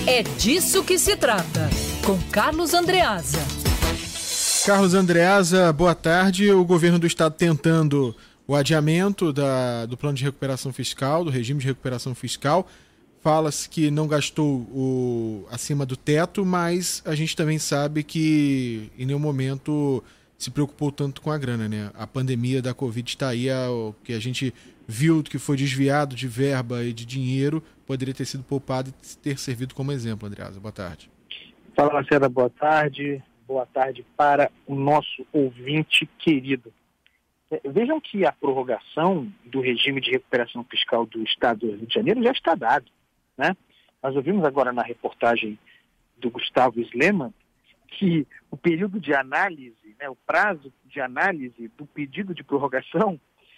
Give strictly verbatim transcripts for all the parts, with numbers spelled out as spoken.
É disso que se trata, com Carlos Andreasa. Carlos Andreasa, boa tarde. O governo do estado tentando o adiamento da, do plano de recuperação fiscal, do regime de recuperação fiscal. Fala-se que não gastou o, acima do teto, mas a gente também sabe que em nenhum momento se preocupou tanto com a grana, né? A pandemia da Covid está aí, o que a gente viu que foi desviado de verba e de dinheiro, poderia ter sido poupado e ter servido como exemplo. Andreasa, boa tarde. Fala, Lacerda, boa tarde. Boa tarde para o nosso ouvinte querido. Vejam que a prorrogação do regime de recuperação fiscal do Estado do Rio de Janeiro já está dada, né? Nós ouvimos agora na reportagem do Gustavo Sleman que o período de análise, né, o prazo de análise do pedido de prorrogação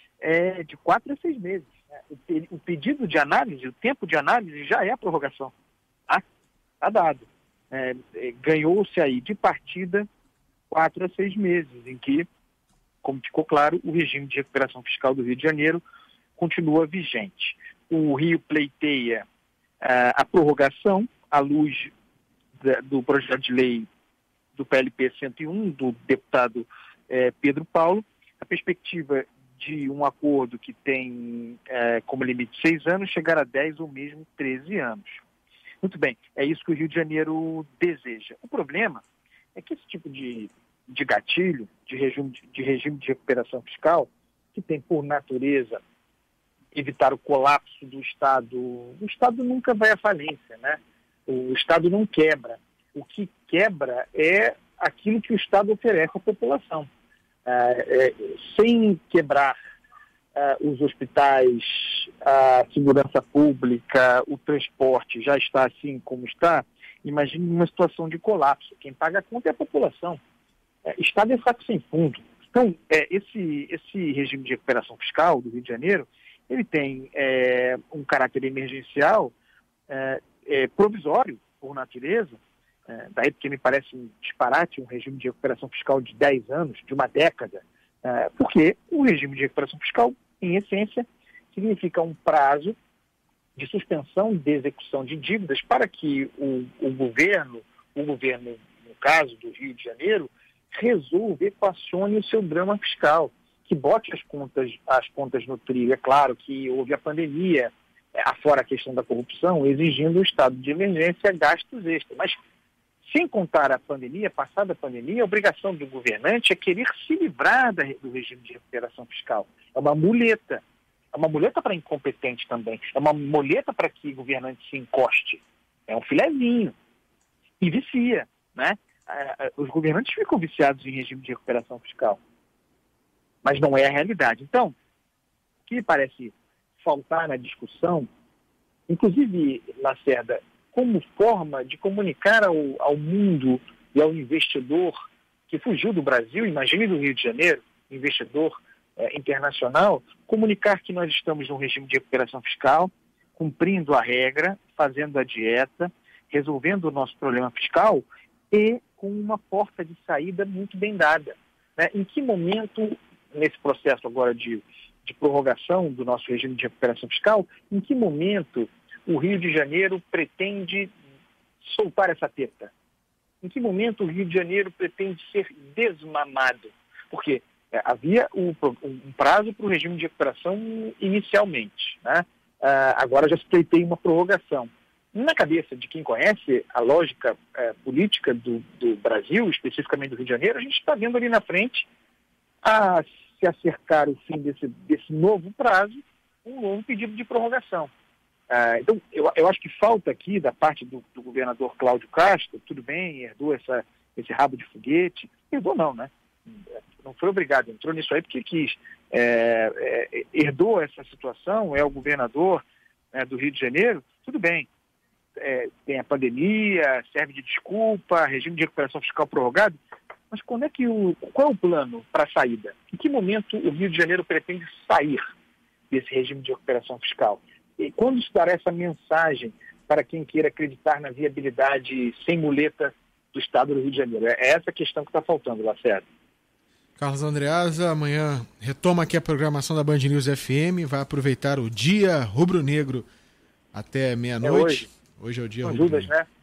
é de quatro a seis meses. Né? O, pe- o pedido de análise, o tempo de análise já é a prorrogação. Está tá dado. É, é, ganhou-se aí de partida quatro a seis meses, em que, como ficou claro, o regime de recuperação fiscal do Rio de Janeiro continua vigente. O Rio pleiteia uh, a prorrogação à luz da, do projeto de lei do P L P cento e um, do deputado eh, Pedro Paulo, a perspectiva de um acordo que tem eh, como limite seis anos chegar a dez ou mesmo treze anos. Muito bem, é isso que o Rio de Janeiro deseja. O problema é que esse tipo de, de gatilho, de regime de, de regime de recuperação fiscal, que tem por natureza evitar o colapso do Estado, o Estado nunca vai à falência, né? O Estado não quebra. O que quebra é aquilo que o Estado oferece à população. É, é, sem quebrar é, os hospitais, a segurança pública, o transporte já está assim como está, imagine uma situação de colapso. Quem paga a conta é a população. É, Estado é saco sem fundo. Então, é, esse, esse regime de recuperação fiscal do Rio de Janeiro, ele tem é, um caráter emergencial, é, é, provisório, por natureza. É, daí porque me parece um disparate um regime de recuperação fiscal de dez anos, de uma década, é, porque o regime de recuperação fiscal, em essência, significa um prazo de suspensão de execução de dívidas para que o, o governo, o governo, no caso do Rio de Janeiro, resolva, equacione o seu drama fiscal, que bote as contas, as contas no trilho. É claro que houve a pandemia, afora a questão da corrupção, exigindo o estado de emergência, gastos extras, mas sem contar a pandemia, passada a pandemia, a obrigação do governante é querer se livrar da, do regime de recuperação fiscal. É uma muleta. É uma muleta para incompetente também. É uma muleta para que o governante se encoste. É um filezinho. E vicia, né? Os governantes ficam viciados em regime de recuperação fiscal. Mas não é a realidade. Então, o que parece faltar na discussão, inclusive, Lacerda, como forma de comunicar ao, ao mundo e ao investidor que fugiu do Brasil, imagine do Rio de Janeiro, investidor eh, internacional, comunicar que nós estamos num regime de recuperação fiscal, cumprindo a regra, fazendo a dieta, resolvendo o nosso problema fiscal e com uma porta de saída muito bem dada. Né? Em que momento, nesse processo agora de, de prorrogação do nosso regime de recuperação fiscal, em que momento o Rio de Janeiro pretende soltar essa teta? Em que momento o Rio de Janeiro pretende ser desmamado? Porque é, havia um, um prazo para o regime de recuperação inicialmente, né? Ah, agora já se pleiteia uma prorrogação. Na cabeça de quem conhece a lógica é, política do, do Brasil, especificamente do Rio de Janeiro, a gente está vendo ali na frente a se acercar o fim desse, desse novo prazo, um novo pedido de prorrogação. Ah, então, eu, eu acho que falta aqui, da parte do, do governador Cláudio Castro, tudo bem, herdou essa, esse rabo de foguete, herdou não, né? Não foi obrigado, entrou nisso aí porque quis, é, é, herdou essa situação, é o governador é, do Rio de Janeiro, tudo bem, é, tem a pandemia, serve de desculpa, regime de recuperação fiscal prorrogado, mas quando é que o, qual é o plano para a saída? Em que momento o Rio de Janeiro pretende sair desse regime de recuperação fiscal? E quando se dará essa mensagem para quem queira acreditar na viabilidade sem muleta do Estado do Rio de Janeiro? É essa a questão que está faltando, Lacerda. Carlos Andreasa, amanhã retoma aqui a programação da Band News F M, vai aproveitar o dia rubro-negro até meia-noite. É hoje. hoje é o dia São rubro-negro. Judas, né?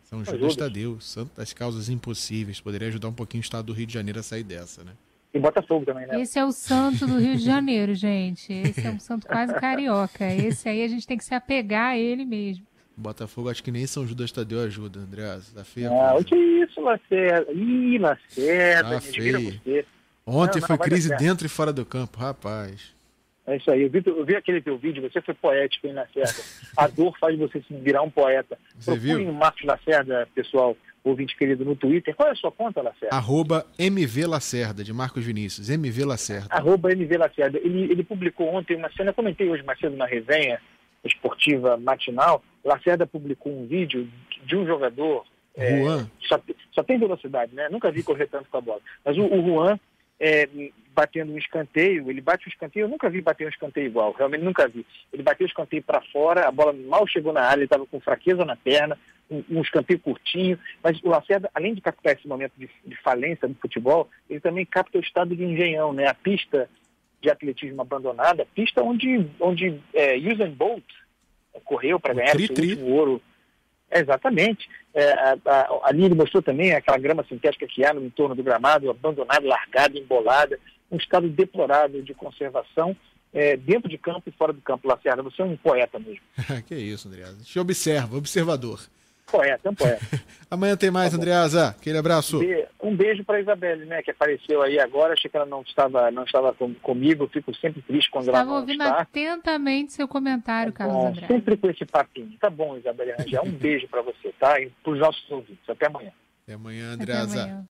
São Judas Tadeu, santo das causas impossíveis. Poderia ajudar um pouquinho o estado do Rio de Janeiro a sair dessa, né? E Botafogo também, né? Esse é o santo do Rio de Janeiro, gente. Esse é um santo quase carioca. Esse aí a gente tem que se apegar a ele mesmo. Botafogo, acho que nem São Judas Tadeu ajuda, Andreas. Tá feio. Ah, o que é isso, Lacerda? Ih, Lacerda, Ah, me vira você. Ontem Não, não, foi vai crise dar certo. dentro e fora do campo, rapaz. É isso aí. Eu vi, eu vi aquele teu vídeo, você foi poético, hein, Lacerda? A dor faz você se virar um poeta. Você viu? Procurem o Marcos Lacerda, pessoal, ouvinte querido, no Twitter. Qual é a sua conta, Lacerda? Arroba M V Lacerda, de Marcos Vinícius. M V Lacerda. Arroba M V Lacerda. Ele, ele publicou ontem uma cena, eu comentei hoje mais cedo na resenha esportiva matinal. Lacerda publicou um vídeo de um jogador. Juan. É, só, só tem velocidade, né? Nunca vi correr tanto com a bola. Mas o, o Juan, é, batendo um escanteio, ele bate um escanteio, eu nunca vi bater um escanteio igual, realmente nunca vi. Ele bateu o escanteio para fora, a bola mal chegou na área, ele estava com fraqueza na perna, um, um escanteio curtinho, mas o Lacerda, além de captar esse momento de, de falência do futebol, ele também capta o estado de engenhão, né? A pista de atletismo abandonada, pista onde, onde é, Usain Bolt correu para ganhar o seu último ouro. É, exatamente. É, a, a, ali ele mostrou também aquela grama sintética que há no entorno do gramado, abandonada, largada, embolada, um estado deplorável de conservação é, dentro de campo e fora do campo. Lacerda, você é um poeta mesmo. Que isso, Andreasa. A gente observa, observador. Poeta, é um poeta. Amanhã tem mais, tá Andreasa. Aquele abraço. Um beijo para a Isabelle, né, que apareceu aí agora. Achei que ela não estava, não estava com, comigo. Eu fico sempre triste quando Estava ela não ouvindo está. atentamente seu comentário, Tá Carlos bom, André. sempre com esse papinho. Tá bom, Isabelle Rangel. Um beijo para você, tá? E para os nossos ouvintes. Até amanhã. Até amanhã, Até Andreasa. amanhã.